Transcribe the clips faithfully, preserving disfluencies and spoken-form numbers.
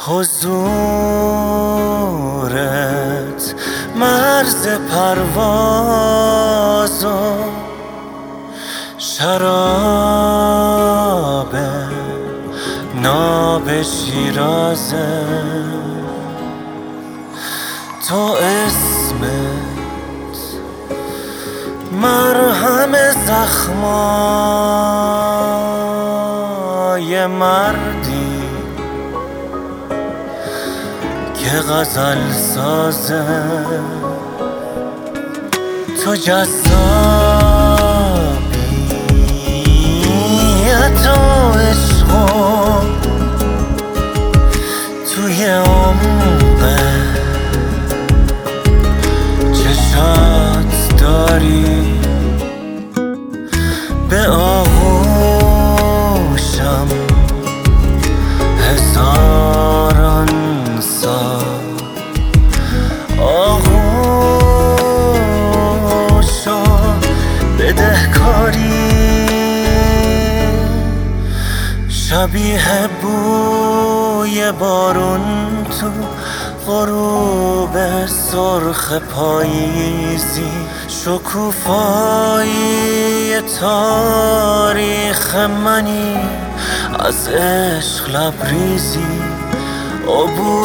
حضورت مرز پرواز و شراب ناب شیرازه، تو اسمت مرهم زخمای مردی که غزل سازه، تو جذابی تو عشق توی عمق چشات داری، به آغوشم هزاران سال آغوشا بدهکاری، شبیه بوی بارون تو غروب سرخ پاییزی، شکوفایی تاریخ منی از عشق لبریزی، عبور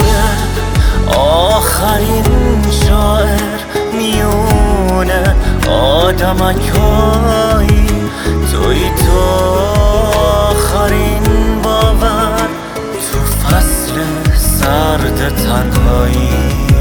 آخرین شاعر میونه آدمکایی، توی تو آخرین باور تو فصل سرد تنهایی.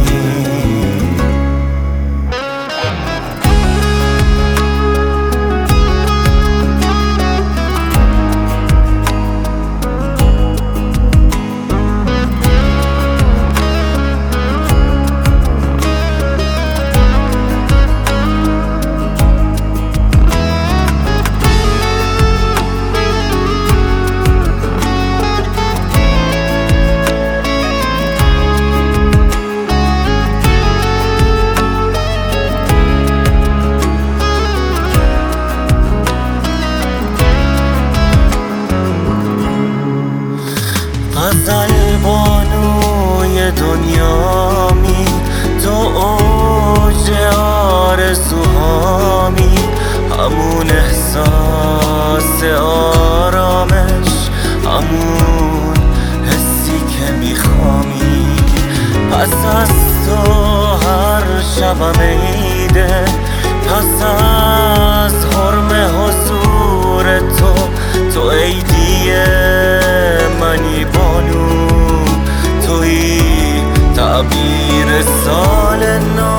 غزل بانوی دنیامی، تو اوج آرزوهامی، همون احساس آرامش، همون حسی که میخوامی، پس از تو هر شبم عیده، پس از حرم حضور تو، تو عیدیه منی بانو، توی تعبیر سال نو،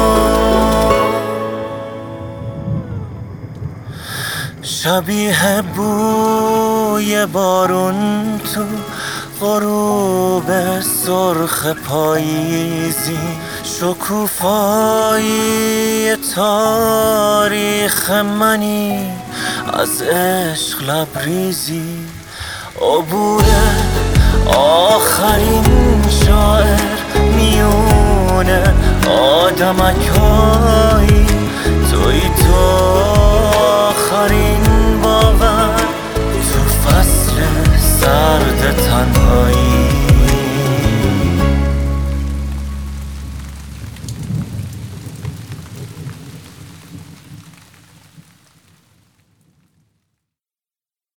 شبیه بوی بارون تو غروب سرخ پاییزی، شکوفایی تاریخ منی از عشق لبریزی، عبور آخرین شاعر میونه آدمکایی، توی تو آخرین باور تو فصل سرد تنهایی.